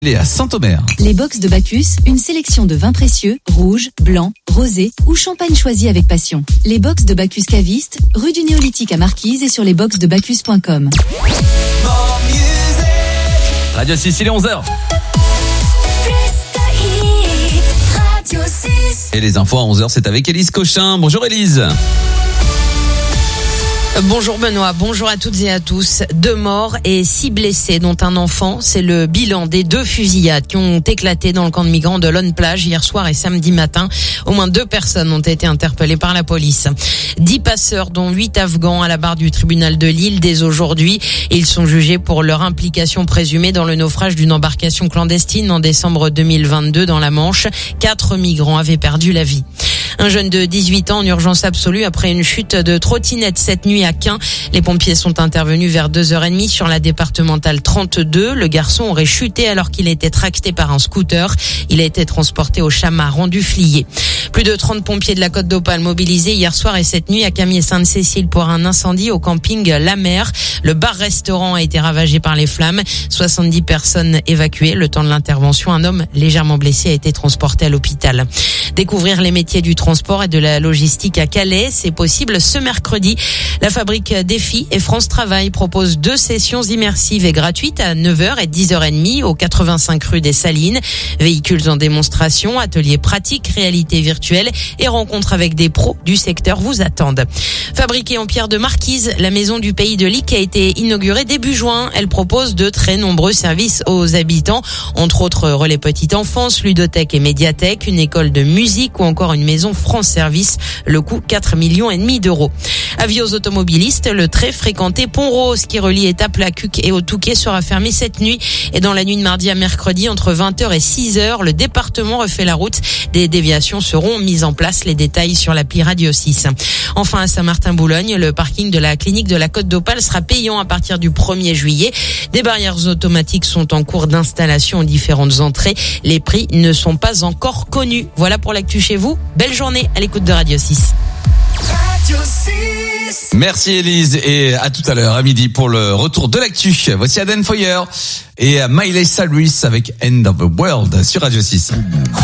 Il est à Saint-Omer. Les box de Bacchus, une sélection de vins précieux, rouge, blanc, rosé ou champagne choisi avec passion. Les box de Bacchus caviste, rue du Néolithique à Marquise et sur lesboxdebacchus.com. Radio 6, il est 11h. Et les infos à 11h, c'est avec Élise Cochin. Bonjour Élise. Bonjour Benoît, bonjour à toutes et à tous. 2 morts et 6 blessés, dont un enfant. C'est le bilan des 2 fusillades qui ont éclaté dans le camp de migrants de Lonne-Plage hier soir et samedi matin. Au moins 2 personnes ont été interpellées par la police. 10 passeurs, dont 8 Afghans, à la barre du tribunal de Lille dès aujourd'hui. Ils sont jugés pour leur implication présumée dans le naufrage d'une embarcation clandestine en décembre 2022 dans la Manche. 4 migrants avaient perdu la vie. Un jeune de 18 ans en urgence absolue après une chute de trottinette cette nuit à Caen. Les pompiers sont intervenus vers 2h30 sur la départementale 32. Le garçon aurait chuté alors qu'il était tracté par un scooter. Il a été transporté au Chamar rendu Flier. Plus de 30 pompiers de la Côte d'Opale mobilisés hier soir et cette nuit à Camier-Sainte-Cécile pour un incendie au camping La Mer. Le bar-restaurant a été ravagé par les flammes. 70 personnes évacuées. Le temps de l'intervention, un homme légèrement blessé a été transporté à l'hôpital. Découvrir les métiers du transport et de la logistique à Calais, c'est possible ce mercredi. La fabrique Défi et France Travail proposent 2 sessions immersives et gratuites à 9h et 10h30 au 85 rue des Salines. Véhicules en démonstration, ateliers pratiques, réalité virtuelle et rencontres avec des pros du secteur vous attendent. Fabriquée en pierre de Marquise, la maison du Pays de Lic a été inaugurée début juin. Elle propose de très nombreux services aux habitants, entre autres relais petite enfance, ludothèque et médiathèque, une école de musique ou encore une maison France Service. Le coût 4,5 millions d'euros. Avis aux automobilistes, le très fréquenté pont Rose qui relie Étaples-la-Cuque et au Touquet sera fermé cette nuit. Et dans la nuit de mardi à mercredi, entre 20h et 6h, le département refait la route. Des déviations seront mises en place. Les détails sur l'appli Radio 6. Enfin, à Saint-Martin-Boulogne, le parking de la clinique de la Côte d'Opale sera payant à partir du 1er juillet. Des barrières automatiques sont en cours d'installation aux différentes entrées. Les prix ne sont pas encore connus. Voilà pour l'actu chez vous. Belle journée à l'écoute de Radio 6. Merci Élise et à tout à l'heure à midi pour le retour de l'actu. Voici Aden Foyer et Miley Cyrus avec End of the World sur Radio 6.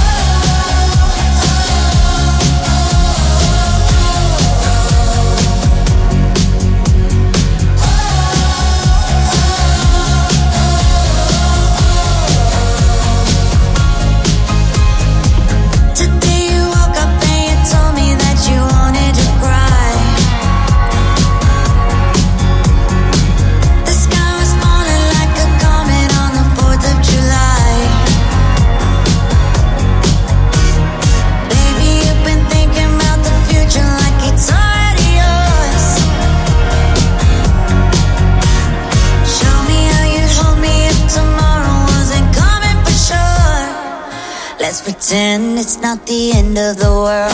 Let's pretend it's not the end of the world.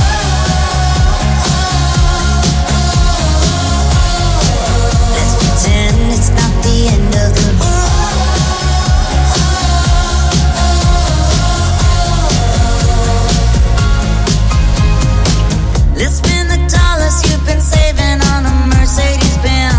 Let's pretend it's not the end of the world. Let's spend the dollars you've been saving on a Mercedes-Benz.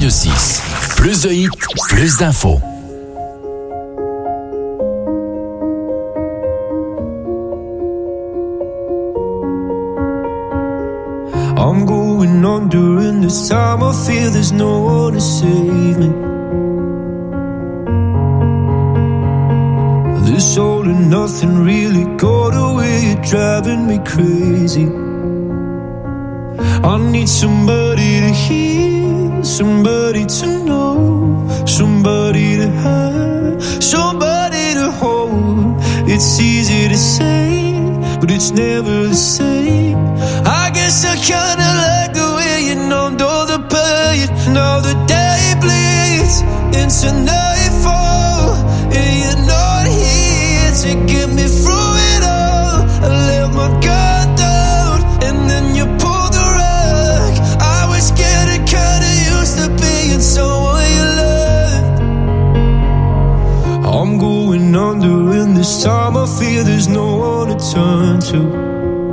Radio 6. Plus de hits, plus d'infos. I'm going on during this time. I feel there's no one to save me. This all and nothing really got away. You're driving me crazy. I need somebody to hear, somebody to know, somebody to have, somebody to hold. It's easy to say, but it's never the same. I guess I kinda like the way you numbed all the pain. Now the day bleeds into nightfall, and you're not here to get me through it all. I let my guard down, and then you pulled the rug. I was getting kinda used to being someone you loved. I'm going under, and this time I feel there's no one to turn to.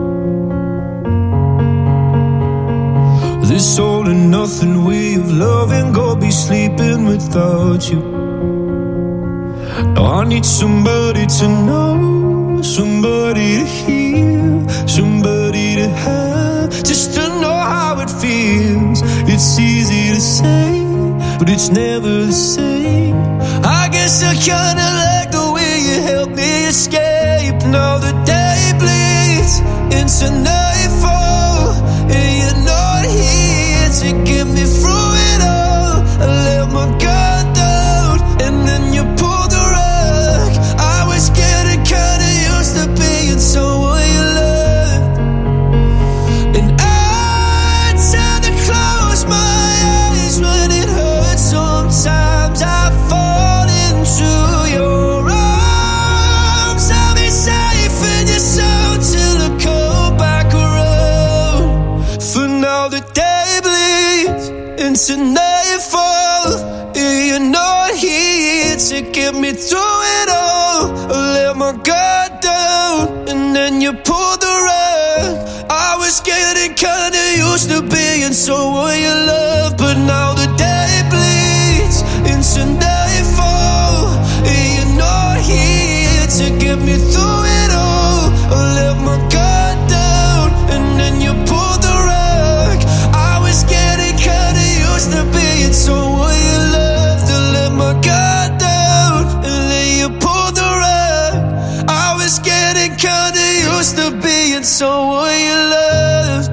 This all and nothing way of loving, go be sleeping without you. Now I need somebody to know, somebody to hear, somebody to have, just to know how it feels. It's easy to say, but it's never the same. I guess I kinda like the way you help me escape. Now the day bleeds into nightfall, and you're not here to get me through it all. I let my guard down, and then you pulled the rug. I was getting kinda used to being someone you loved, and I tend to close my eyes when it hurts. Sometimes I fall into your arms. I'll be safe in your soul till I come back around. For now the day bleeds into nightfall, and you're not here to get me through it all. I let my guard down, and then you pulled the rug. I was getting kinda used to being someone you love, but now the day bleeds into nightfall, and you're not here to get me through it all. I let my guard down, and then you pulled the rug. I was getting kinda used to being someone you loved. I let my guard down, and then you pulled the rug. I was getting kinda used to being someone you loved.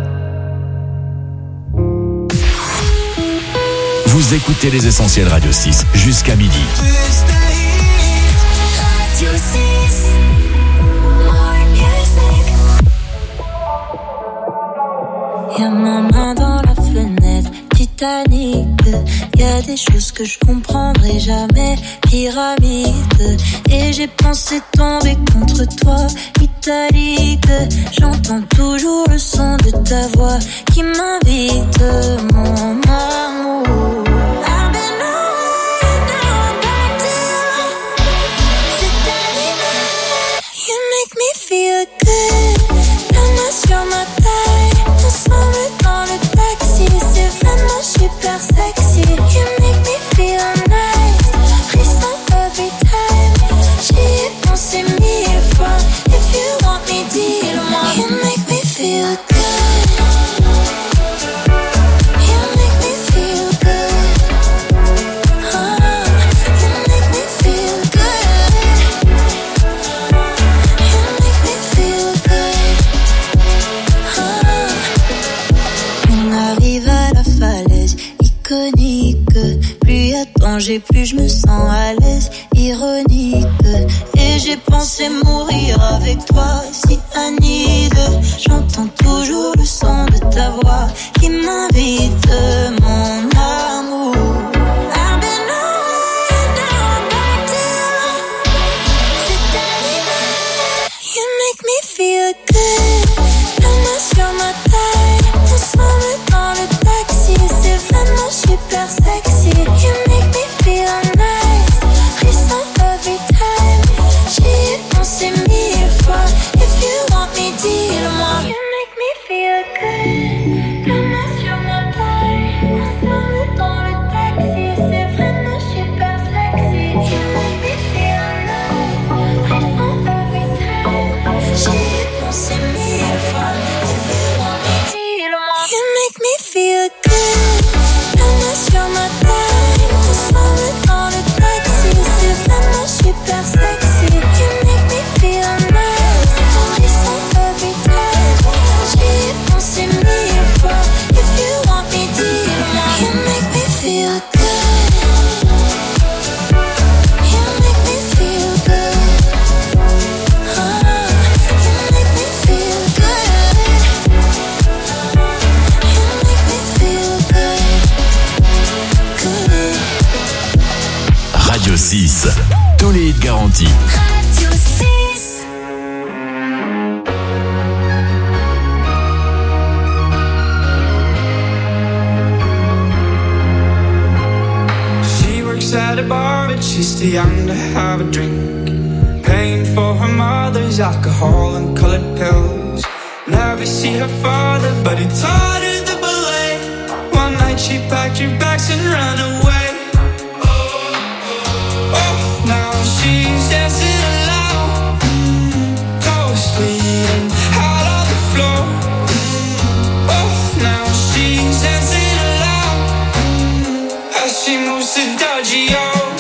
Vous écoutez les Essentiels Radio 6 jusqu'à midi. Radio 6. More music. Y'a ma main dans la fenêtre, Titanic. Y'a des choses que je comprendrai jamais, pyramide. Et j'ai pensé tomber contre toi, italique. J'entends toujours le son de ta voix qui m'invite, mon amour. I've been away, now I'm back to you. C'est terminé. You make me feel good. La main sur ma taille, ensemble dans le taxi. C'est vraiment super sexy. You make me feel nice. Frisson every time. J'y ai pensé 1000 fois. If you want me, dis-le-moi. You make me feel good. You make me feel good. You make me feel good. You make me feel good. On arrive à la falaise iconique. Plus y a danger, plus je me sens à l'aise. Ironique. Et j'ai pensé mourir avec toi, si Anide. J'entends toujours le son de ta voix qui m'invite, mon amour. I've been away, now I'm back to you. C'est terminé. You make me feel good. La main sur ma taille, ensemble dans le taxi. C'est vraiment super sexy. You make me feel nice. Frisson every time. J'y ai pensé 1000 fois. If you want me, dis-le-moi. You make me feel good. La main sur ma taille. garantie. Radio 6. She works at a bar, but she's too young to have a drink. Paying for her mother's alcohol and colored pills. Never see her father, but he taught her the ballet. One night she packed her bags and ran away. Oh, now she's dancing alone, toes bleeding out on the floor. Oh, now she's dancing alone as she moves to dodgy.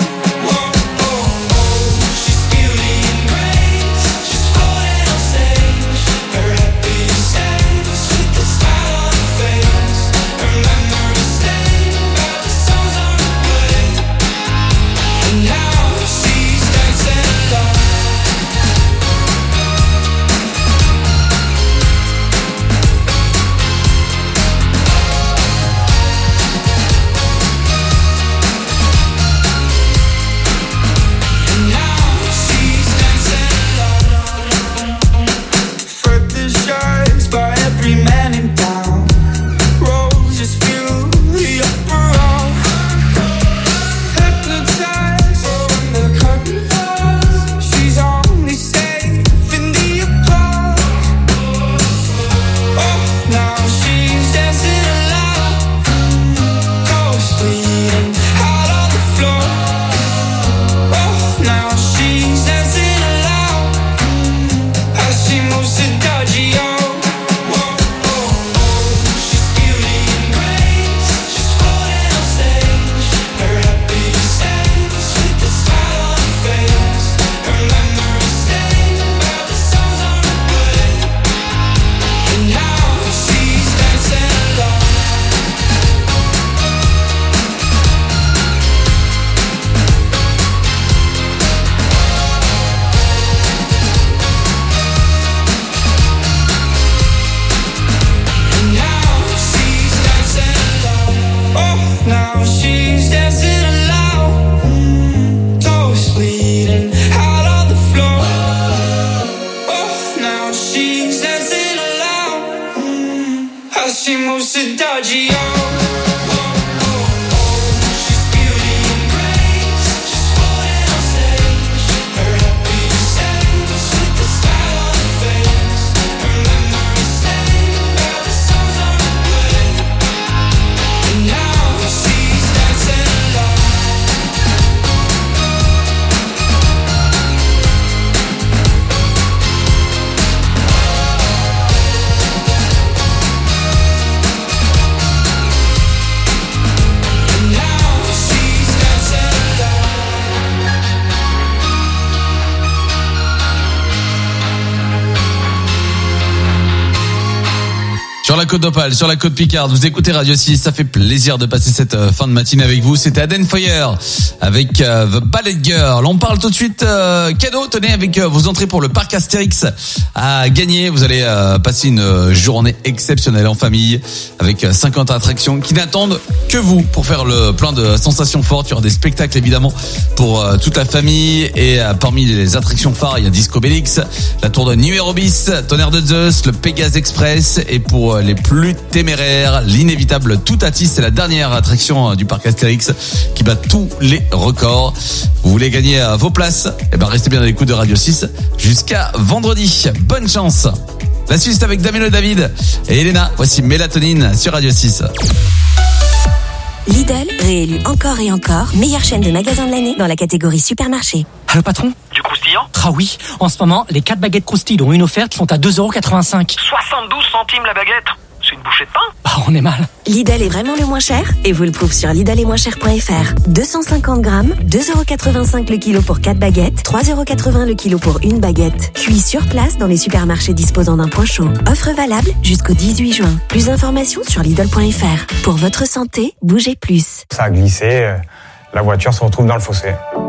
Sur la côte d'Opale, sur la côte Picarde, vous écoutez Radio 6, ça fait plaisir de passer cette fin de matinée avec vous. C'était Aden Foyer avec The Ballet Girl. On parle tout de suite cadeau, tenez, avec vos entrées pour le parc Astérix à gagner. Vous allez passer une journée exceptionnelle en famille avec 50 attractions qui n'attendent que vous pour faire le plein de sensations fortes. Il y aura des spectacles évidemment pour toute la famille et parmi les attractions phares, il y a Disco Bélix, la tour de Nuérobis, Tonnerre de Zeus, le Pégase Express et pour les plus téméraires, l'inévitable Toutatis, c'est la dernière attraction du parc Astérix qui bat tous les records. Vous voulez gagner vos places? Eh ben restez bien à l'écoute de Radio 6 jusqu'à vendredi. Bonne chance. La suite avec Damien Le David et Elena. Voici Mélatonine sur Radio 6. Lidl, réélu encore et encore meilleure chaîne de magasins de l'année dans la catégorie supermarché. Allô patron? Du croustillant? Ah oui, en ce moment, les 4 baguettes croustilles dont une offerte sont à 2,85€. 72 centimes la baguette? C'est une bouchée de pain? Ah, on est mal. Lidl est vraiment le moins cher et vous le prouve sur lidl-et-moins-cher.fr. 250 grammes, 2,85€ le kilo pour 4 baguettes, 3,80€ le kilo pour une baguette. Cuit sur place dans les supermarchés disposant d'un point chaud. Offre valable jusqu'au 18 juin. Plus d'informations sur lidl.fr. Pour votre santé, bougez plus. Ça a glissé, la voiture se retrouve dans le fossé.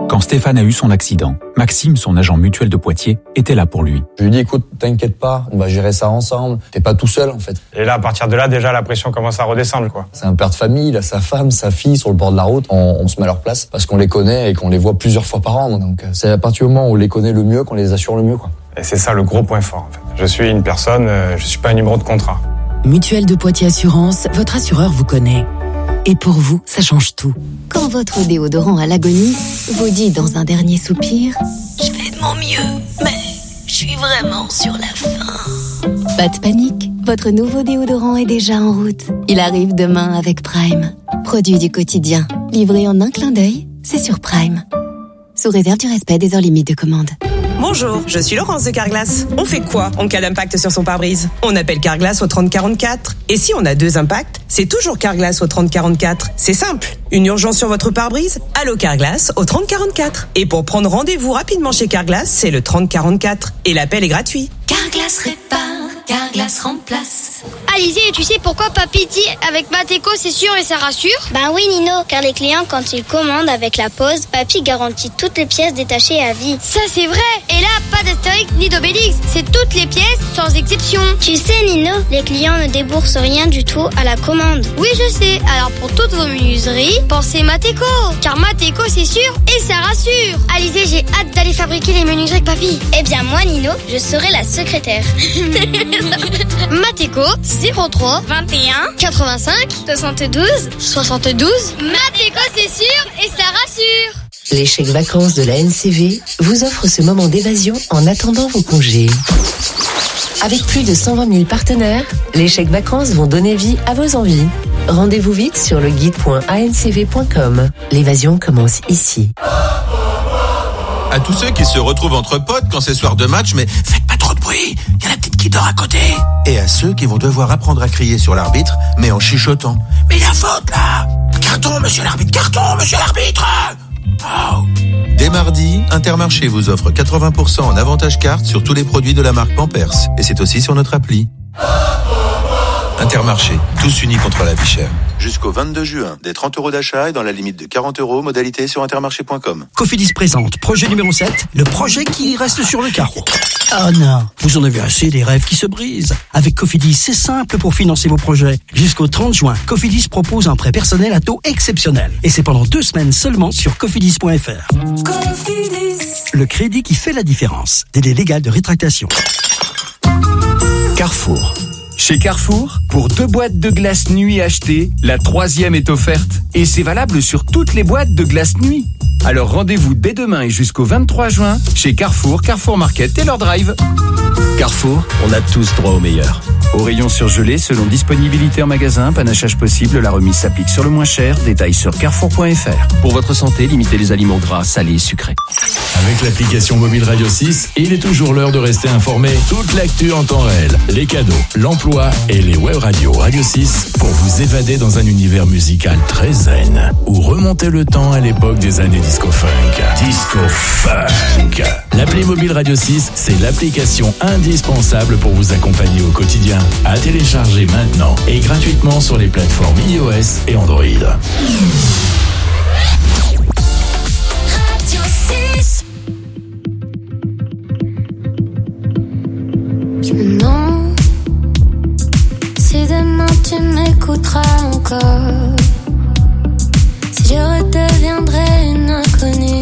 Quand Stéphane a eu son accident, Maxime, son agent mutuel de Poitiers, était là pour lui. Je lui ai dit, écoute, t'inquiète pas, on va gérer ça ensemble. T'es pas tout seul, en fait. Et là, à partir de là, déjà, la pression commence à redescendre, quoi. C'est un père de famille, il a sa femme, sa fille sur le bord de la route. On se met à leur place parce qu'on les connaît et qu'on les voit plusieurs fois par an. Donc, c'est à partir du moment où on les connaît le mieux qu'on les assure le mieux, quoi. Et c'est ça le gros point fort, en fait. Je suis une personne, je suis pas un numéro de contrat. Mutuelle de Poitiers Assurance, votre assureur vous connaît. Et pour vous, ça change tout. Quand votre déodorant à l'agonie vous dit dans un dernier soupir « Je fais de mon mieux, mais je suis vraiment sur la fin ». Pas de panique, votre nouveau déodorant est déjà en route. Il arrive demain avec Prime. Produit du quotidien, livré en un clin d'œil, c'est sur Prime. Sous réserve du respect des heures limites de commande. Bonjour, je suis Laurence de Carglass. On fait quoi en cas d'impact sur son pare-brise? On appelle Carglass au 3044. Et si on a 2 impacts, c'est toujours Carglass au 3044. C'est simple. Une urgence sur votre pare-brise? Allô Carglass au 3044. Et pour prendre rendez-vous rapidement chez Carglass, c'est le 3044. Et l'appel est gratuit. Carglass répare, Carglass remplace. Alizé, tu sais pourquoi papy dit avec Mateko c'est sûr et ça rassure? Ben oui Nino, car les clients quand ils commandent avec la pause, papy garantit toutes les pièces détachées à vie. Ça c'est vrai. Et là, pas d'Astérix ni d'Obélix, c'est toutes les pièces sans exception. Tu sais Nino, les clients ne déboursent rien du tout à la commande. Oui je sais, alors pour toutes vos menuiseries, pensez Mateko. Car Mateko c'est sûr et ça rassure. Alizé, j'ai hâte d'aller fabriquer les menuiseries avec papy. Eh bien moi Nino, je serai la secrétaire. Mateko 03 21 85 72 72. Mateko c'est sûr et ça rassure. Les chèques vacances de la NCV vous offrent ce moment d'évasion en attendant vos congés. Avec plus de 120 000 partenaires, les chèques vacances vont donner vie à vos envies. Rendez-vous vite sur le guide.ancv.com. L'évasion commence ici. À tous ceux qui se retrouvent entre potes quand c'est soir de match, mais faites pas trop de bruit, il y a la petite qui dort à côté. Et à ceux qui vont devoir apprendre à crier sur l'arbitre, mais en chuchotant. Mais il y a faute là! Carton, monsieur l'arbitre, carton, monsieur l'arbitre! Oh. Dès mardi, Intermarché vous offre 80% en avantage carte sur tous les produits de la marque Pampers. Et c'est aussi sur notre appli. Intermarché, tous unis contre la vie chère. Jusqu'au 22 juin, des 30 € d'achat et dans la limite de 40 €, modalité sur intermarché.com. Cofidis présente, projet numéro 7, le projet qui reste sur le carreau. Oh non, vous en avez assez des rêves qui se brisent. Avec Cofidis, c'est simple pour financer vos projets. Jusqu'au 30 juin, Cofidis propose un prêt personnel à taux exceptionnel. Et c'est pendant 2 semaines seulement sur cofidis.fr. Cofidis. Le crédit qui fait la différence. Délai légal de rétractation. Carrefour. Chez Carrefour, pour 2 boîtes de glace nuit achetées, la 3e est offerte. Et c'est valable sur toutes les boîtes de glace nuit. Alors rendez-vous dès demain et jusqu'au 23 juin chez Carrefour, Carrefour Market et leur drive. Carrefour, on a tous droit au meilleur. Au rayon surgelé, selon disponibilité en magasin, panachage possible, la remise s'applique sur le moins cher. Détails sur carrefour.fr. Pour votre santé, limitez les aliments gras, salés et sucrés. Avec l'application mobile Radio 6, il est toujours l'heure de rester informé. Toute l'actu en temps réel, les cadeaux, l'emploi et les web radios Radio 6 pour vous évader dans un univers musical très zen ou remonter le temps à l'époque des années disco-funk. Disco-funk. L'appli mobile Radio 6, c'est l'application indispensable pour vous accompagner au quotidien. À télécharger maintenant et gratuitement sur les plateformes iOS et Android. Radio 6. Je me demande si demain tu m'écouteras encore, si je redeviendrai une inconnue,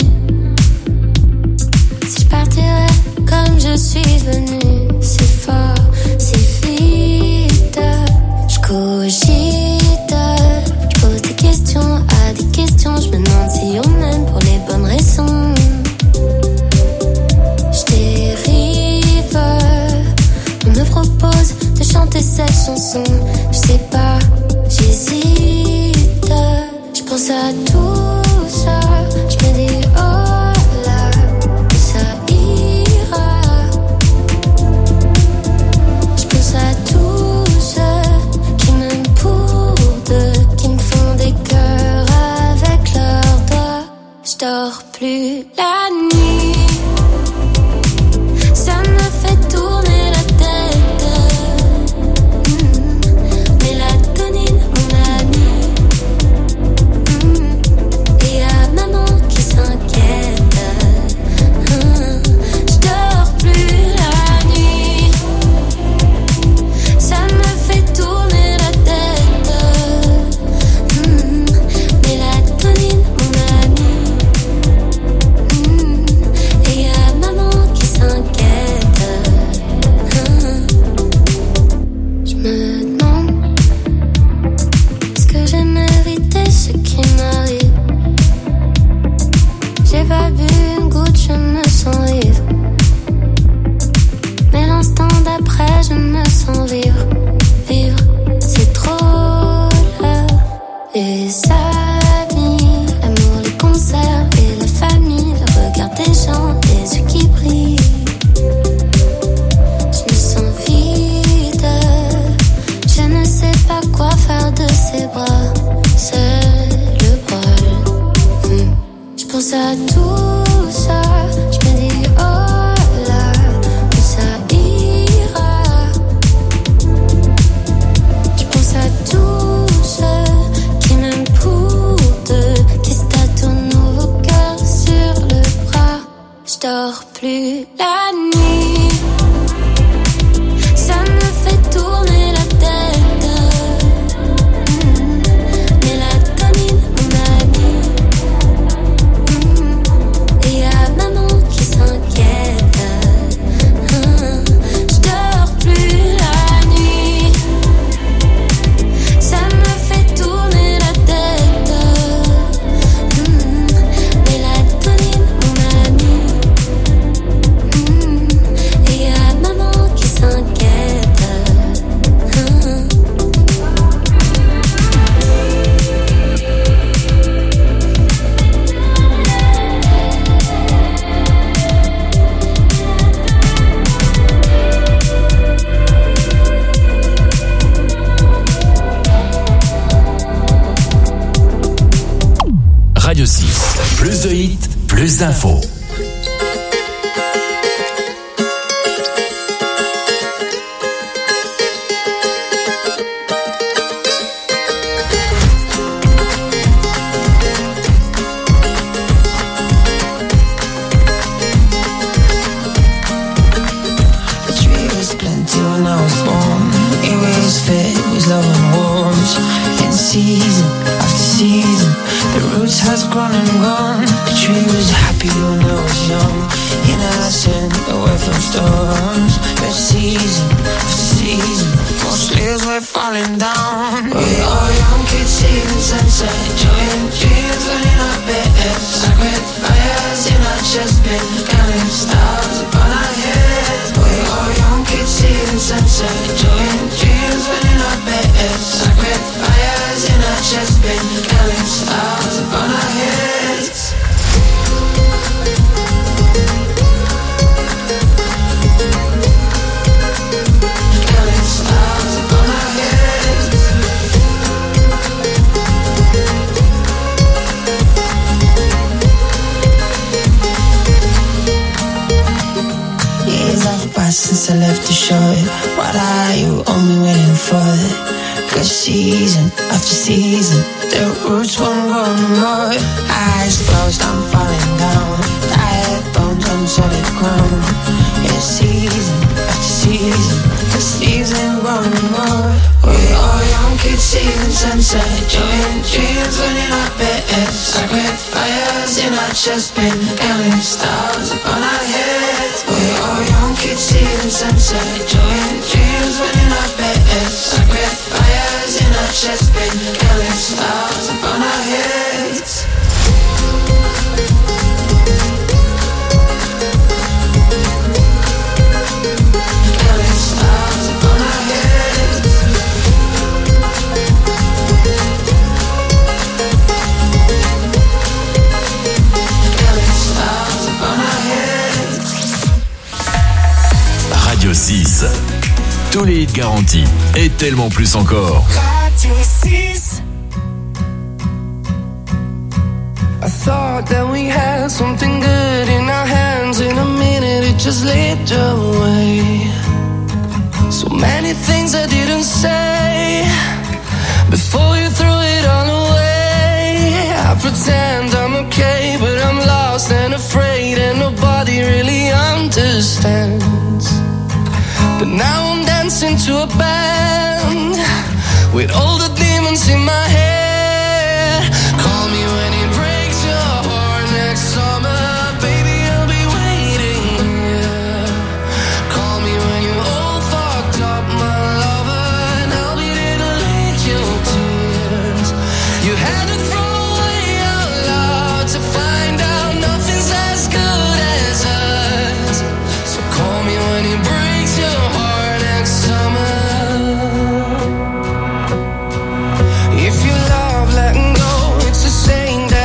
si je partirai comme je suis venue, si fort, si vite. Je cogite, je pose des questions à des questions, je me demande si on m'aime pour les bonnes raisons. Je dérive, on me propose de chanter cette chanson, je sais pas, j'hésite, je pense à tout ça, je me dis oh là, ça ira, je pense à tous ceux qui m'aiment pour deux, qui me font des cœurs avec leurs doigts, je dors plus la nuit, ça me fait tourner la tête, mélatonine mon ami, et y'a maman qui s'inquiète, tout ça, je me dis oh là, où ça ira. Je pense à tous ceux qui m'aiment pour deux, qui se tâtonnent au cœur sur le bras. Je dors plus la nuit, ça me fait tourner la tête. Mélatonine, mon ami. Et y'a maman qui s'inquiète. Je dors plus la nuit, ça me fait tourner la tête. Mélatonine, mon ami. Et y'a maman qui s'inquiète. Radio 6, plus de hits, plus d'infos. The tree was plenty when I was born. It was fed, it was love and warmth. In season after season, the roots has grown and gone. The tree was happy when I was young, innocent, away from storms. But season after season, most leaves were falling down. We all young kids seeing sunset, enjoying dreams, running our beds. Sacred fires in our chest, been counting stars upon our heads. We all young kids seeing sunset, enjoying dreams, running our beds. Sacred fires in our chest, been counting stars upon our heads. Counting stars upon our heads. Years have passed since I left the shore. What are you only waiting for? Cause season after season, the roots won't grow no more. Eyes closed, I'm falling down. Tired bones on solid ground. Yeah, season after season, the season grow no more. We all young kids seeing sunset, enjoying dreams running our beds. Sacred fires in our chest, been counting stars upon our heads. We all young kids seeing sunset, enjoying dreams running our beds. Sacred fires in our chest, been counting stars upon our heads. Counting stars upon our heads. Counting stars upon our heads. Radio 6, tous les hits garantis et tellement plus encore. Radio 6. I thought that we had something good in our hands. In a minute it just slipped away. So many things I didn't say before you threw it all away. I pretend I'm okay, but I'm lost and afraid, and nobody really understands. But now I'm dancing to a band with all the demons in my head. Call me when it breaks your heart next summer, baby, I'll be waiting here. Call me when you're all fucked up, my lover, and I'll be there to lick your tears. You had to throw away our love to find out nothing's as good as us. So call me when it breaks your heart next summer. If you love letting go, it's the same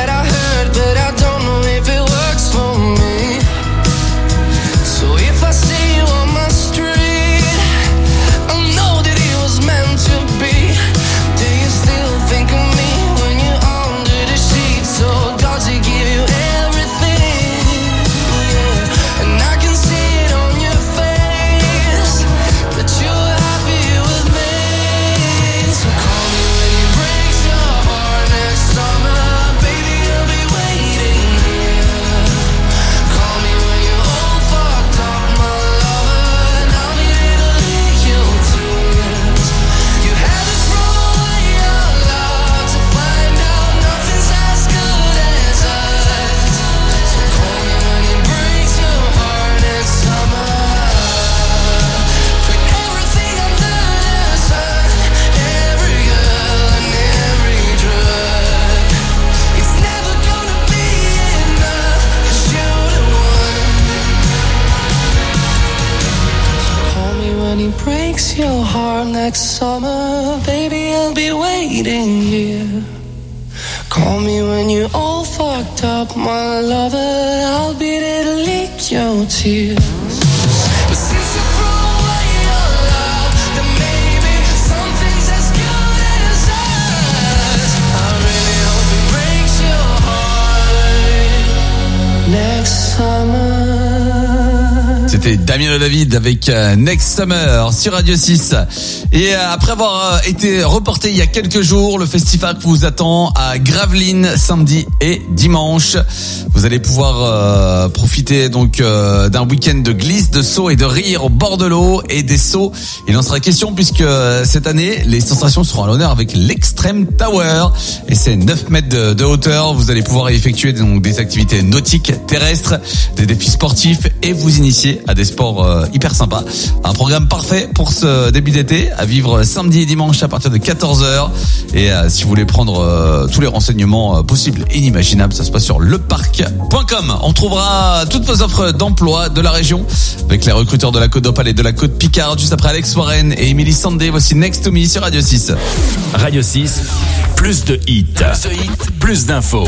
your heart next summer, baby, I'll be waiting here. Call me when you're all fucked up, my lover, I'll be there to lick your tears. But since you threw away your love, then maybe something's as good as us. I really hope it breaks your heart next summer. C'était Damien David avec Next Summer sur Radio 6. Et après avoir été reporté il y a quelques jours, le festival vous attend à Gravelines samedi et dimanche. Vous allez pouvoir profiter donc d'un week-end de glisse, de saut et de rire au bord de l'eau et des sauts. Il en sera question puisque cette année, les sensations seront à l'honneur avec l'Extreme Tower. Et c'est 9 mètres de hauteur. Vous allez pouvoir y effectuer donc des activités nautiques, terrestres, des défis sportifs et vous initier à des sports hyper sympas. Un programme parfait pour ce début d'été à vivre samedi et dimanche à partir de 14h. Et si vous voulez prendre tous les renseignements possibles et inimaginables, ça se passe sur leparc.com. On trouvera toutes vos offres d'emploi de la région avec les recruteurs de la Côte d'Opale et de la Côte Picarde juste après Alex Warren et Emily Sandé. Voici Next to Me sur Radio 6. Radio 6, plus de hits, plus d'infos.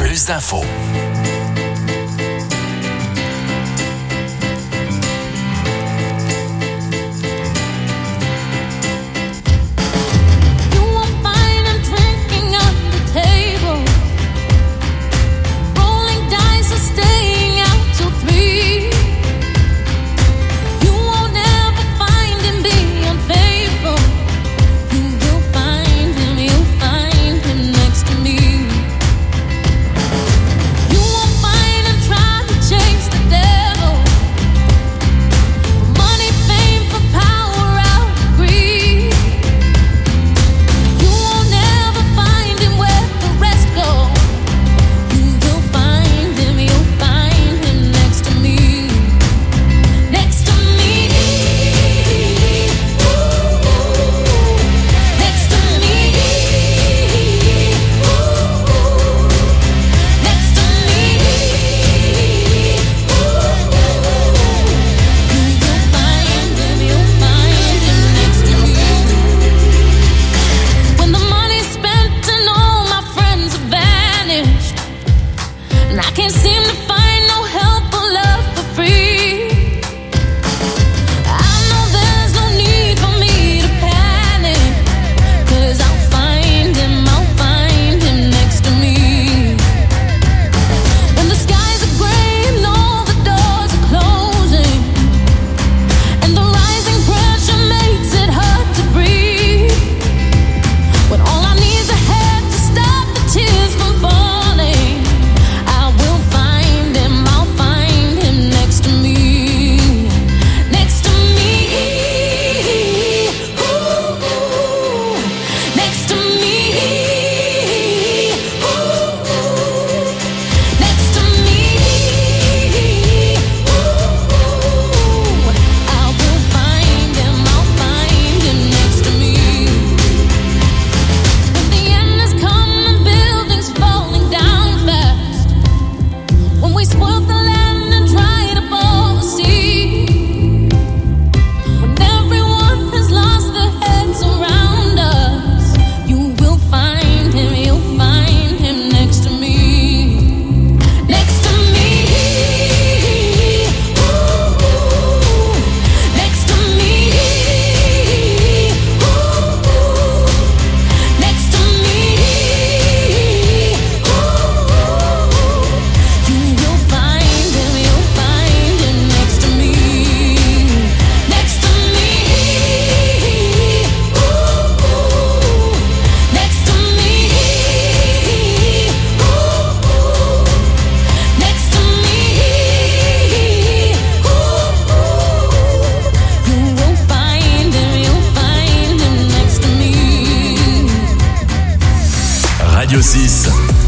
Radio 6.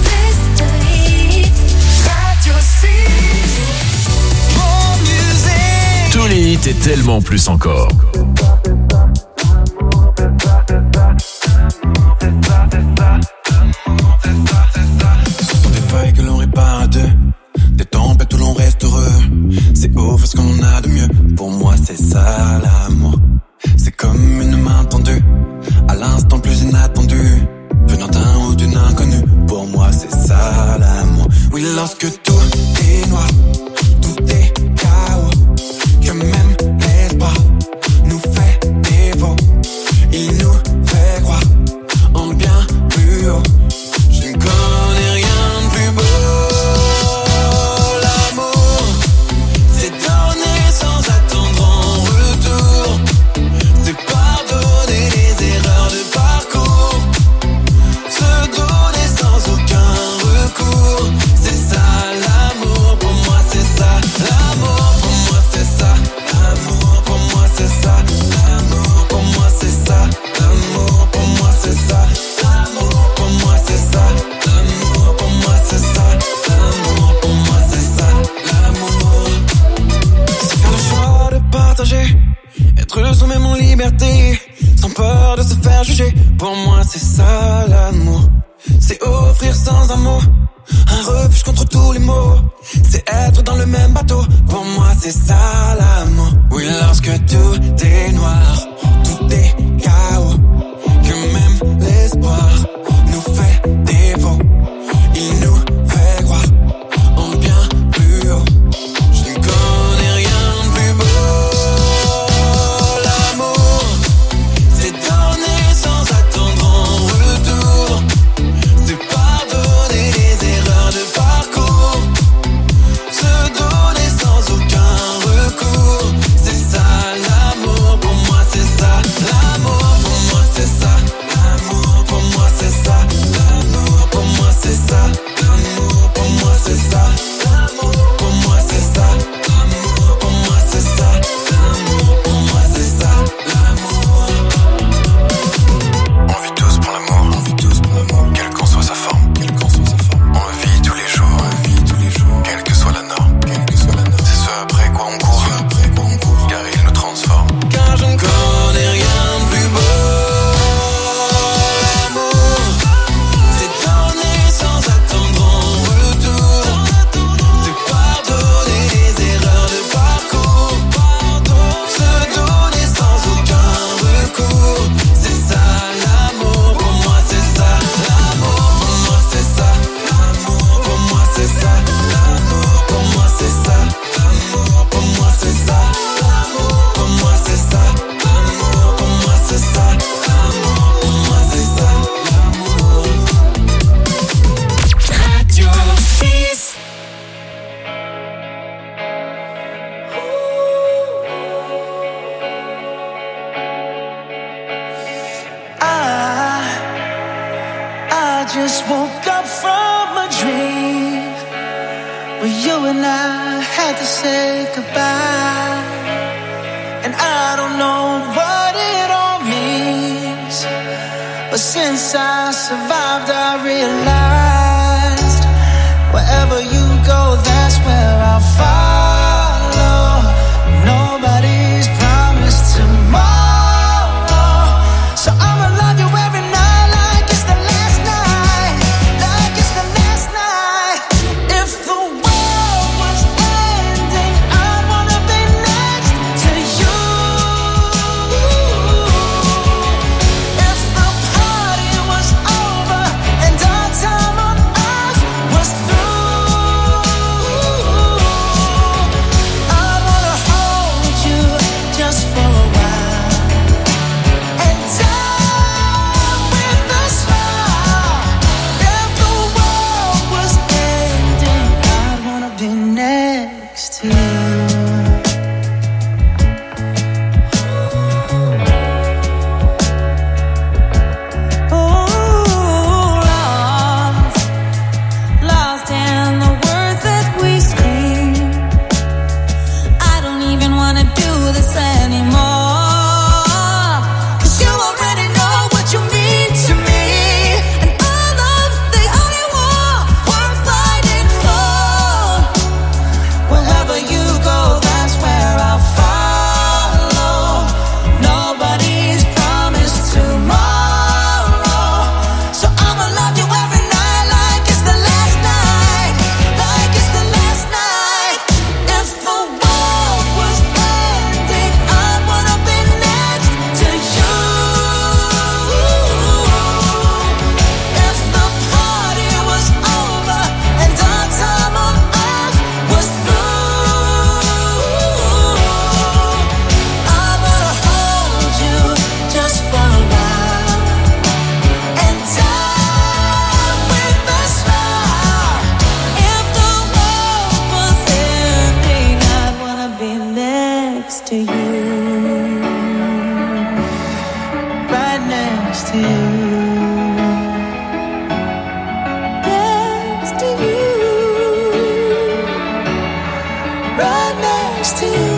Tous les hits et tellement plus encore. Des failles que l'on répare à deux, des tempêtes où l'on reste heureux. C'est beau parce qu'on en a de mieux. Pour moi c'est ça l'amour. C'est comme une main peur de se faire juger. Pour moi c'est ça l'amour. C'est offrir sans un mot un refuge contre tous les maux. C'est être dans le même bateau. Pour moi c'est ça l'amour. Oui, lorsque tout est noir, tout est chaos, que même l'espoir nous fait défaut. Il nous fait croire en bien plus haut. Je ne connais rien de plus beau. L'amour, c'est donner sans attendre en retour. C'est pardonner les erreurs de parcours. Se donner sans aucun recours. C'est ça l'amour, pour moi c'est ça. L'amour, pour moi c'est ça. L'amour, pour moi c'est ça. L'amour, pour moi c'est ça. L'amour, pour moi c'est ça. L'amour, pour moi c'est ça. L'amour, pour moi c'est ça. L'amour, pour moi c'est ça. L'amour. On vit tous pour l'amour. On vit tous pour l'amour. Quelle qu'en soit sa forme. Quelle qu'en soit sa forme. On le vit tous les jours. On le vit tous les jours. Quelle que soit la norme. Quelle que soit la norme. C'est ce après quoi on court. Ce après quoi on court. Car il nous transforme. Car je ne connais rien de plus beau. L'amour, c'est donner sans attendre en retour. C'est pardonner les erreurs de parcours. Se donner sans aucun recours. C'est ça l'amour, pour moi c'est ça. L'amour, pour moi c'est ça. L'amour, pour moi c'est ça. L'amour, pour moi c'est ça. L'amour, pour moi c'est ça. L'amour, pour moi c'est ça. L'amour, pour moi c'est ça. L'amour, pour moi c'est ça. L'amour. Radio 6. I just woke up from a dream where you and I had to say goodbye. And I don't know what it all means, but since I survived I realized wherever you go, that's where I'll follow. Nobody's promised tomorrow, so I'ma love you every night like it's the last night, like it's the last night. If the world was ending, I'd wanna be next to you. If the party was over and our time on earth was through, I'd wanna hold you just for a while and die with a smile. If the world was ending, I'd wanna be next to you. Lost in the words that we scream. I don't even wanna do this anymore, 'cause you already know what you mean to me, and our love's the only war worth fighting for. Wherever you go, that's where I'll follow. Nobody's promised tomorrow, so I'ma love you every night like it's the last night, like it's the last night. If the world was ending, I'd wanna be next to you. If the party was over and our time on earth was through, I wanna hold you just for a while and die with a smile. If the world was ending, I'd wanna be next to you, right next to you, next to you, right next to you.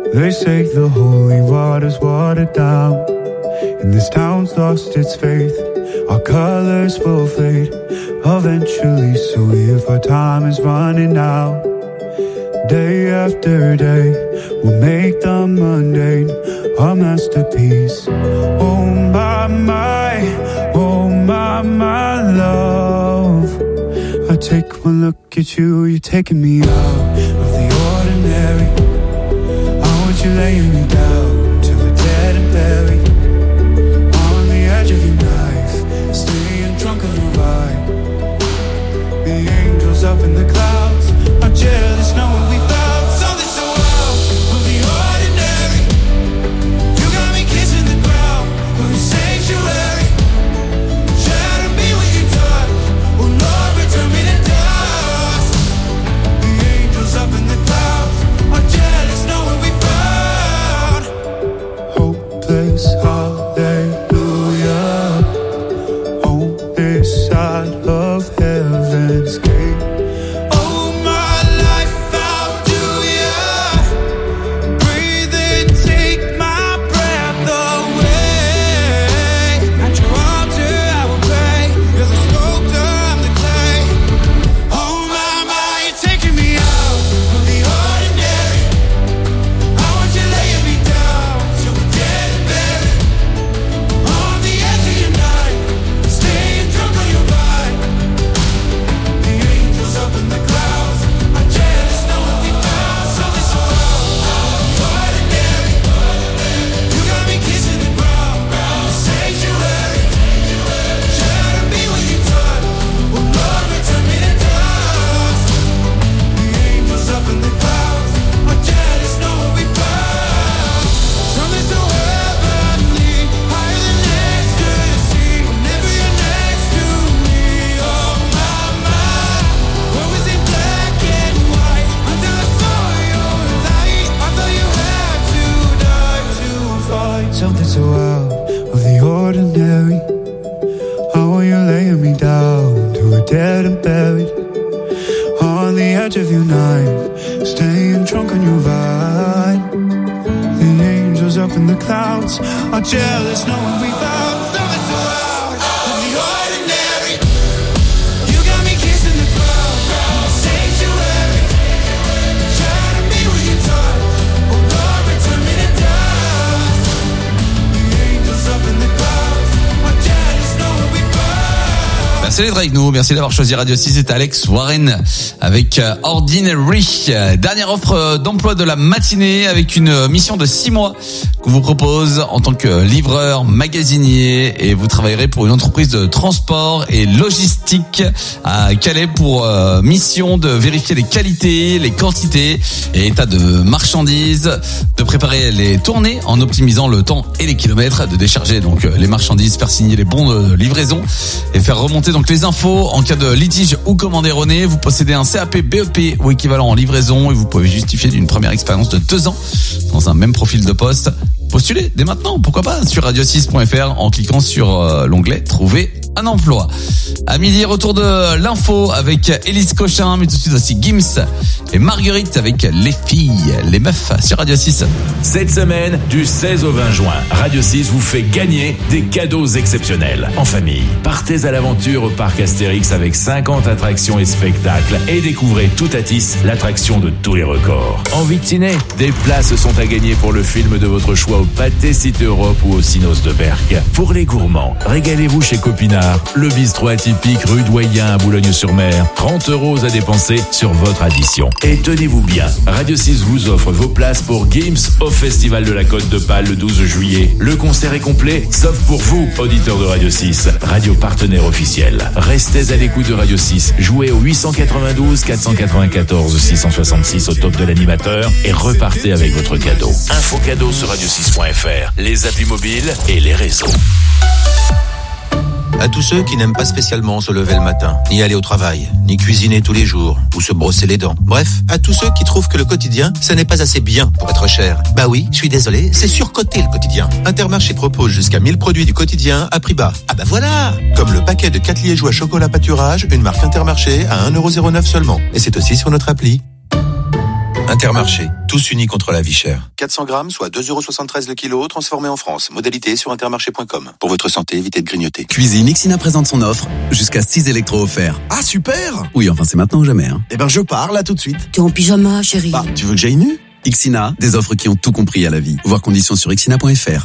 They say the holy water's watered down, and this town's lost its faith. Our colors will fade eventually, so if our time is running out, day after day, we'll make the mundane a masterpiece. Oh my, love. I take one look at you, you're taking me out of the ordinary. I want you laying me down till we're dead and buried. On the edge of your knife, staying drunk on your vibe. The angels up in the clouds are jealous knowing we found something so out of the ordinary. You got me kissing the ground of a sanctuary. Shatter me when you touch, oh Lord, return me to dust. The angels up in the clouds are jealous knowing we found hopeless hallelujah on this side of heaven's gate. Oh my life, how do ya breathe and take my breath away? At your altar I will pray. You're the sculptor, I'm the clay. Oh my, you're taking me out of the ordinary. I want you laying me down till we're dead and buried. On the edge of your knife, staying drunk on your vibe. The angels up in the clouds are jealous knowing we found something so ordinary. You got me kissing the ground, sanctuary. Shatter me when you touch, oh Lord, return me to dust. The angels up in the clouds are jealous knowing we found something so heavenly, higher than ecstasy. Whenever you're next to me, oh my, what was in black and white until I saw your light? I thought you had to die to find something so out of the ordinary. How are you laying me down to a dead and buried? On the edge of your knife, staying drunk on your vine. The angels up in the clouds are jealous knowing we found something so out of the ordinary. You got me kissing the ground, sanctuary. Shatter me when you touch, oh Lord, return me to dust. The angels up in the clouds are jealous knowing we found. Merci d'être avec nous, merci d'avoir choisi Radio 6, c'est Alex Warren avec Ordinary. Dernière offre d'emploi de la matinée avec une mission de 6 mois qu'on vous propose en tant que livreur magasinier, et vous travaillerez pour une entreprise de transport et logistique à Calais pour mission de vérifier les qualités, les quantités et état de marchandises, de préparer les tournées en optimisant le temps et les kilomètres, de décharger donc les marchandises, faire signer les bons de livraison et faire remonter donc les infos en cas de litige ou commande erronée. Vous possédez un CAP, BEP ou équivalent en livraison et vous pouvez justifier d'une première expérience de 2 ans dans un même profil de poste. Postulez dès maintenant, pourquoi pas, sur radio6.fr en cliquant sur l'onglet Trouver un emploi. À midi, retour de l'info avec Élise Cochin, mais tout de suite aussi Gims et Marguerite avec Les Filles, les Meufs sur Radio 6. Cette semaine, du 16 au 20 juin, Radio 6 vous fait gagner des cadeaux exceptionnels. En famille, partez à l'aventure au parc Astérix avec 50 attractions et spectacles et découvrez Toutatis, l'attraction de tous les records. Envie de ciné? Des places sont à gagner pour le film de votre choix au Pâté Cité Europe ou au Cinos de Berck. Pour les gourmands, régalez-vous chez Copinard, le bistrot atypique rue Doyen à Boulogne-sur-Mer. 30 € à dépenser sur votre addition. Et tenez-vous bien, Radio 6 vous offre vos places pour Gims au Festival de la Côte d'Opale le 12 juillet. Le concert est complet, sauf pour vous, auditeurs de Radio 6, radio partenaire officiel. Restez à l'écoute de Radio 6, jouez au 892 494 666 au top de l'animateur et repartez avec votre cadeau. Info cadeau sur radio6.fr, les applis mobiles et les réseaux. À tous ceux qui n'aiment pas spécialement se lever le matin, ni aller au travail, ni cuisiner tous les jours, ou se brosser les dents. Bref, à tous ceux qui trouvent que le quotidien, ça n'est pas assez bien pour être cher. Bah oui, je suis désolé, c'est surcoté le quotidien. Intermarché propose jusqu'à 1000 produits du quotidien à prix bas. Ah bah voilà! Comme le paquet de 4 liégeois chocolat pâturage, une marque Intermarché à 1,09€ seulement. Et c'est aussi sur notre appli. Intermarché, tous unis contre la vie chère. 400 grammes, soit 2,73 € le kilo, transformé en France. Modalité sur intermarché.com. Pour votre santé, évitez de grignoter. Cuisine, Ixina présente son offre. Jusqu'à 6 électros offerts. Ah, super! Oui, enfin, c'est maintenant ou jamais, hein. Eh ben, je pars, là, tout de suite. T'es en pyjama, chérie. Bah, tu veux que j'aille nu? Ixina, des offres qui ont tout compris à la vie. Voir conditions sur ixina.fr.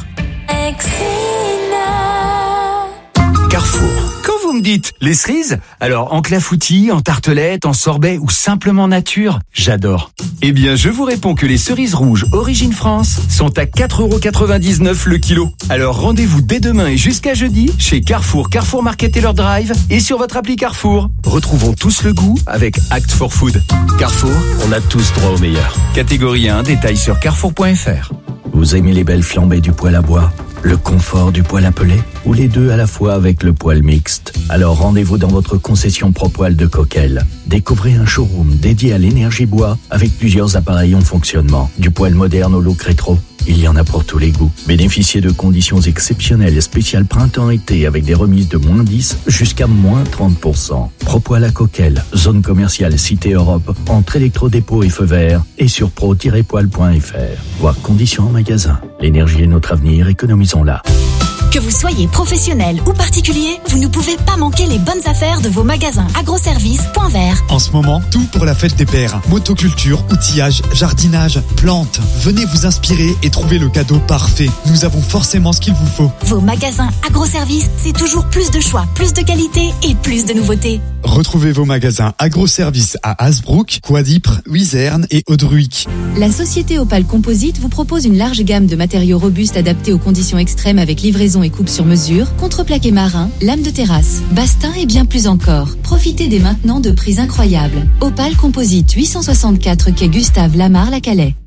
Carrefour. Quand vous me dites les cerises, alors en clafoutis, en tartelette, en sorbet ou simplement nature, j'adore. Eh bien, je vous réponds que les cerises rouges Origine France sont à 4,99 € le kilo. Alors rendez-vous dès demain et jusqu'à jeudi chez Carrefour, Carrefour Market et leur drive et sur votre appli Carrefour. Retrouvons tous le goût avec Act for Food. Carrefour, on a tous droit au meilleur. Catégorie 1, détail sur carrefour.fr. Vous aimez les belles flambées du poêle à bois, le confort du poêle à peler ou les deux à la fois avec le poêle mixte? Alors rendez-vous dans votre concession ProPoêle de Coquelles. Découvrez un showroom dédié à l'énergie bois avec plusieurs appareils en fonctionnement. Du poêle moderne au look rétro, il y en a pour tous les goûts. Bénéficiez de conditions exceptionnelles et spéciales printemps-été avec des remises de moins 10 jusqu'à moins 30%. ProPoêle à Coquelles, zone commerciale Cité Europe, entre électrodépôt et feu vert et sur pro-poêle.fr. Voir conditions en magasin. L'énergie est notre avenir, économisons-la. Que vous soyez professionnel ou particulier, vous ne pouvez pas manquer les bonnes affaires de vos magasins agroservices Point Vert. En ce moment, tout pour la fête des pères. Motoculture, outillage, jardinage, plantes. Venez vous inspirer et trouver le cadeau parfait. Nous avons forcément ce qu'il vous faut. Vos magasins agroservices, c'est toujours plus de choix, plus de qualité et plus de nouveautés. Retrouvez vos magasins agroservices à Hasbrook, Coidipre, Huizerne et Audruic. La société Opal Composite vous propose une large gamme de matériaux robustes adaptés aux conditions extrêmes avec livraison et coupe sur mesure, contreplaqué marin, lames de terrasse, bastin et bien plus encore. Profitez dès maintenant de prix incroyables. Opal Composite 864 quai Gustave Lamar La Calais.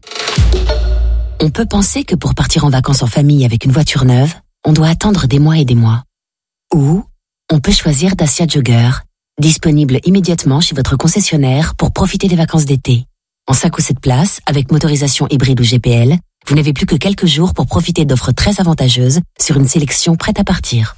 On peut penser que pour partir en vacances en famille avec une voiture neuve, on doit attendre des mois et des mois. Ou on peut choisir Dacia Jogger, disponible immédiatement chez votre concessionnaire pour profiter des vacances d'été. En 5 ou 7 places, avec motorisation hybride ou GPL, vous n'avez plus que quelques jours pour profiter d'offres très avantageuses sur une sélection prête à partir.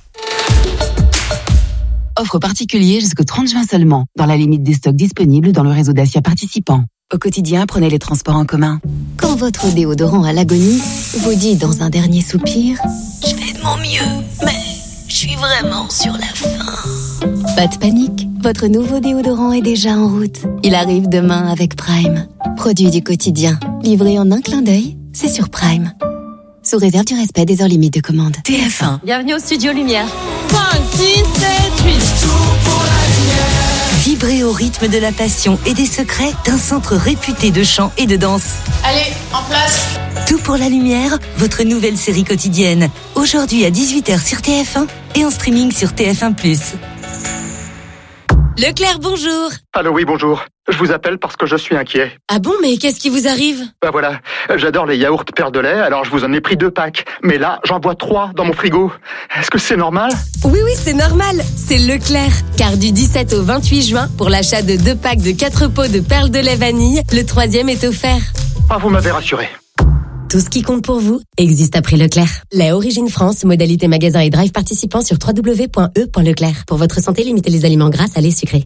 Offre particulier jusqu'au 30 juin seulement, dans la limite des stocks disponibles dans le réseau Dacia participant. Au quotidien, prenez les transports en commun. Quand votre déodorant à l'agonie vous dit dans un dernier soupir « Je fais de mon mieux, mais je suis vraiment sur la fin ». Pas de panique, votre nouveau déodorant est déjà en route. Il arrive demain avec Prime. Produit du quotidien, livré en un clin d'œil, c'est sur Prime. Sous réserve du respect des heures limites de commande. TF1. Bienvenue au Studio Lumière. 5, 6, 7, 8. Tout pour la lumière. Vibrez au rythme de la passion et des secrets d'un centre réputé de chant et de danse. Allez, en place. Tout pour la lumière, votre nouvelle série quotidienne. Aujourd'hui à 18h sur TF1 et en streaming sur TF1+. Leclerc, bonjour. Allô, oui, bonjour. Je vous appelle parce que je suis inquiet. Ah bon, mais qu'est-ce qui vous arrive? Bah voilà, j'adore les yaourts Perle de lait, alors je vous en ai pris 2 packs. Mais là, j'en vois 3 dans mon frigo. Est-ce que c'est normal? Oui, c'est normal. C'est Leclerc. Car du 17 au 28 juin, pour l'achat de 2 packs de 4 pots de Perle de lait vanille, le 3e est offert. Ah, vous m'avez rassuré. Tout ce qui compte pour vous existe à prix Leclerc. Lait Origine France, modalité magasin et drive participant sur www.e.leclerc. Pour votre santé, limitez les aliments gras, salés, sucrés.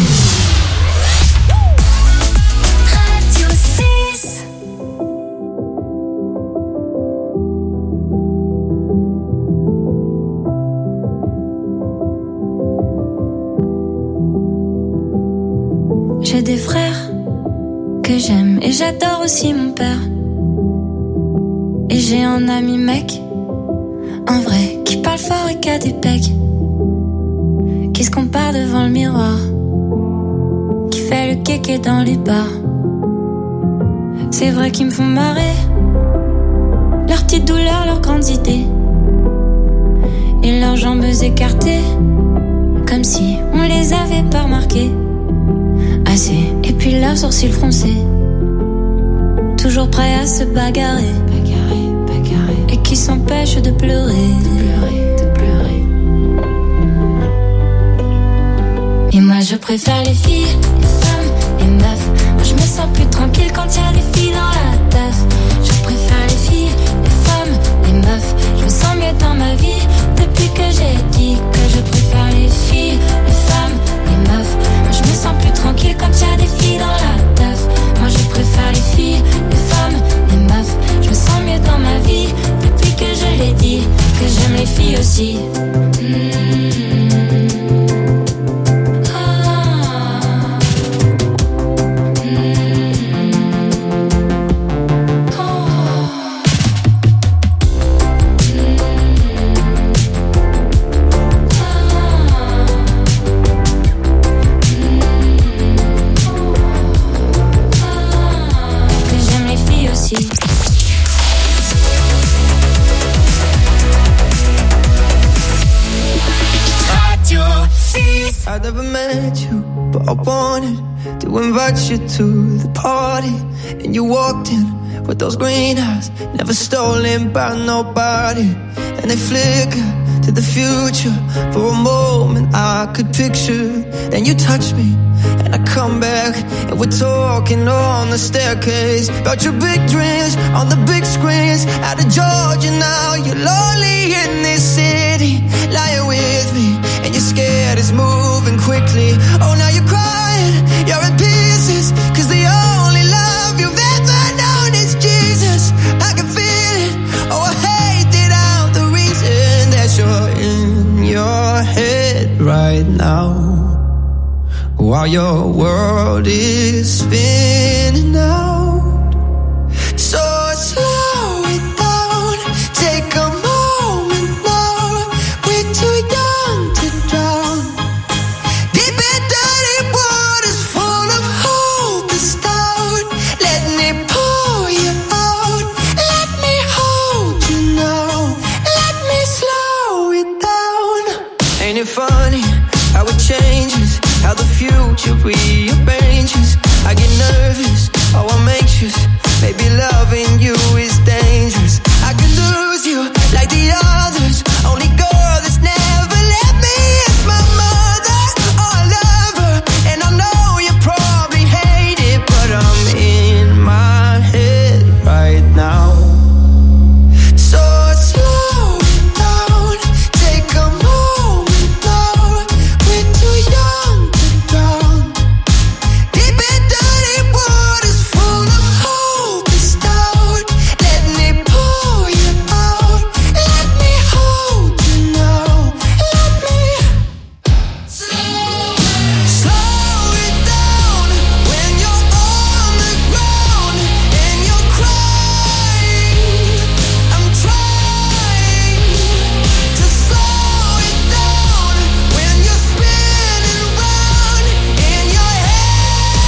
J'ai des frères que j'aime et j'adore aussi mon père. Et j'ai un ami mec, un vrai, qui parle fort et qui a des pecs, qui se compare devant le miroir, qui fait le kéké dans les bars. C'est vrai qu'ils me font marrer, leurs petites douleurs, leurs grandes idées, et leurs jambes écartées, comme si on les avait pas remarquées assez. Et puis leurs sourcils froncés, toujours prêts à se bagarrer, et qui s'empêchent de pleurer. Et moi je préfère les filles, les femmes, les meufs. Moi je me sens plus tranquille quand y a des filles dans la teuf. Je préfère les filles, les femmes, les meufs. Je me sens mieux dans ma vie depuis que j'ai dit que je préfère les filles, les femmes, les meufs. Moi je me sens plus tranquille quand y a des filles dans la teuf. Moi je préfère les filles, I'd never met you, but I wanted to invite you to the party. And you walked in with those green eyes, never stolen by nobody. And they flicker to the future. For a moment I could picture. Then you touch me and I come back, and we're talking on the staircase about your big dreams on the big screens. Out of Georgia now, you're lonely in this city, lying with me, and you're scared it's moving quickly. Oh, now you're crying, you're in pieces, cause the only love you've ever known is Jesus. I can feel it, oh I hate it out, the reason that you're in your head right now, while your world is spinning out. So slow it down, take a moment now. We're too young to drown, deep in dirty waters full of hope is down. Let me pull you out, let me hold you now, let me slow it down. Ain't it funny how it changes, how the future rearranges? I get nervous, oh I'm anxious, maybe loving you is dangerous. I could lose you like the others, only girl that's never let me is my mother. Oh I love her, and I know you probably hate it, but I'm in my head right now. So slow it down, take a moment now. We're too young to drown, deep in dirty waters full of hope is down. Let me pull you out, let me hold you now, let me slow it down. When you're on the ground and you're crying, I'm trying to slow it down. When you're spinning round in your head,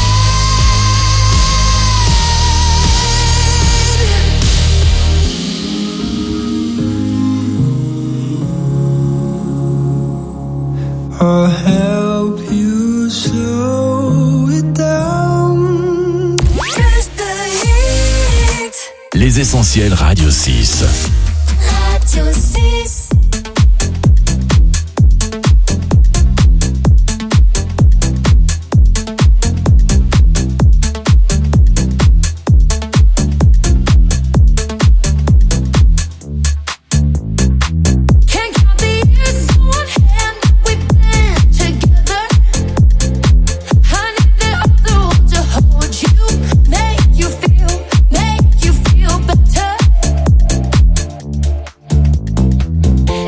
I'll help you slow it down. Just the heat. Les essentiels Radio 6. Radio 6. Can't count the years on one hand we've been together. I need the other one to hold you, make you feel better.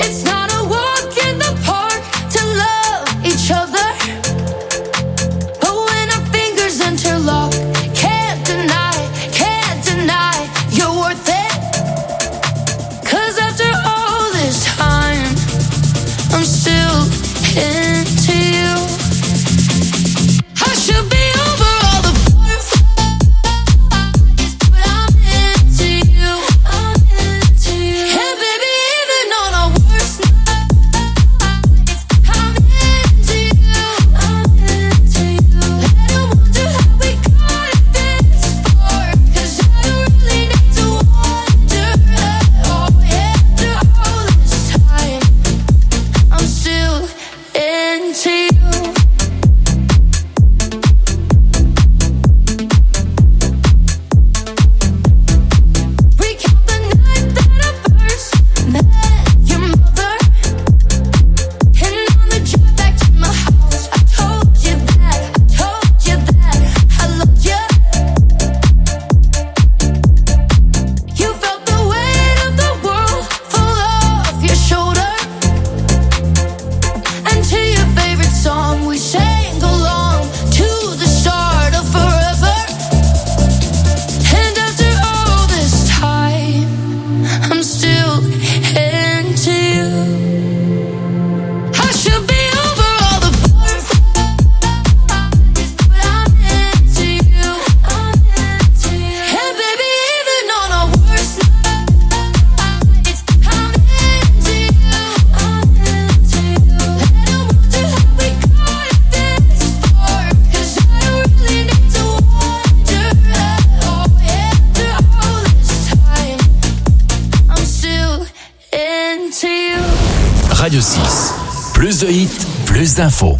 Radio 6. Plus de hits, plus d'infos.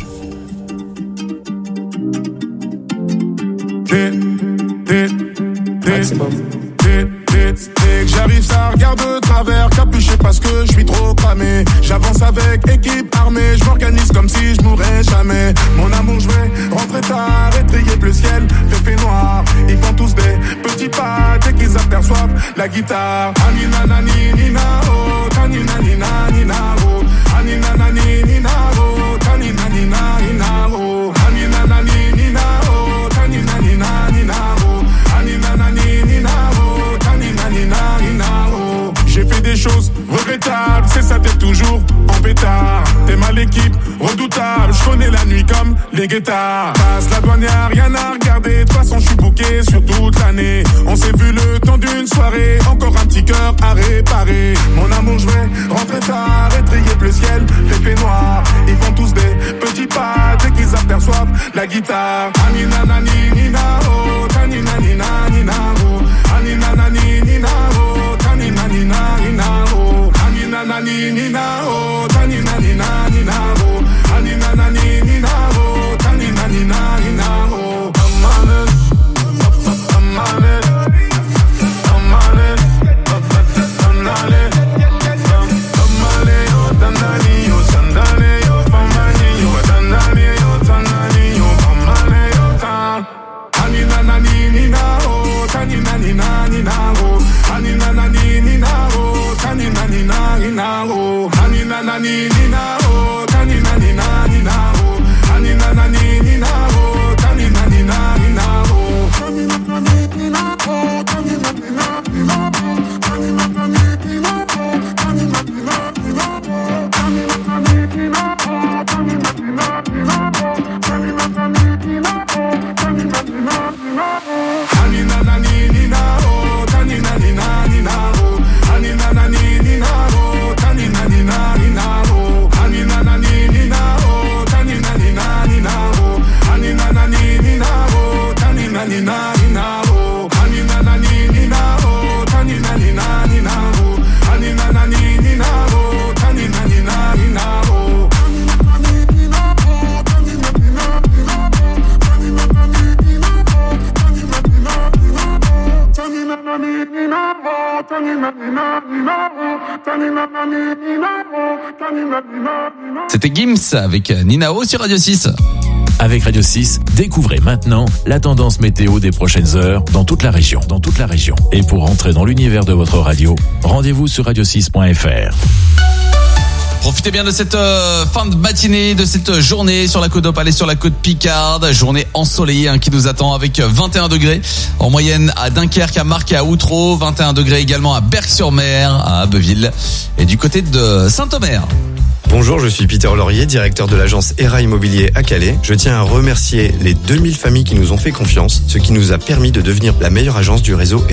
J'arrive, ça regarde de travers, capuché parce que je suis trop cramé. J'avance avec équipe armée, je m'organise comme si je mourrais jamais. Mon amour, je vais rentrer tard, étrier le ciel, fait noir. Ils font tous des petits pas dès qu'ils aperçoivent la guitare. Anina nani nina oh, tanina nina nina oh, anina nani nina oh, tanina nina nina oh, anina nani nina oh, tanina nina nina oh, anina nani nina oh, tanina nina nina oh. J'ai fait des choses regrettables, c'est ça t'es toujours en pétard. T'es mal l'équipe, redoutable, je connais la nuit comme les guettards. Passe la douane, y'a rien à regarder, de toute façon je suis booké sur toute l'année. On s'est vu le temps d'une soirée, encore un petit cœur à réparer. Mon amour, je vais rentrer tard, étrier le ciel, fait noir. Ils font tous des petits pas dès qu'ils aperçoivent la guitare. Anina nani nina oh, tanina nina nina oh, anina nani nina oh, tanina nina nina oh, anina nani nina oh, tanina nina nina oh, anina nani nina oh, tanina nina nina oh. C'était Gims avec Ninao sur Radio 6. Avec Radio 6, découvrez maintenant la tendance météo des prochaines heures dans toute la région. Et pour entrer dans l'univers de votre radio, rendez-vous sur radio6.fr. Profitez bien de cette fin de matinée, de cette journée sur la côte d'Opale et sur la côte Picarde. Journée ensoleillée qui nous attend avec 21 degrés en moyenne à Dunkerque, à Marc et à Outreau. 21 degrés également à Berck-sur-Mer, à Abbeville et du côté de Saint-Omer. Bonjour, je suis Peter Laurier, directeur de l'agence ERA Immobilier à Calais. Je tiens à remercier les 2000 familles qui nous ont fait confiance, ce qui nous a permis de devenir la meilleure agence du réseau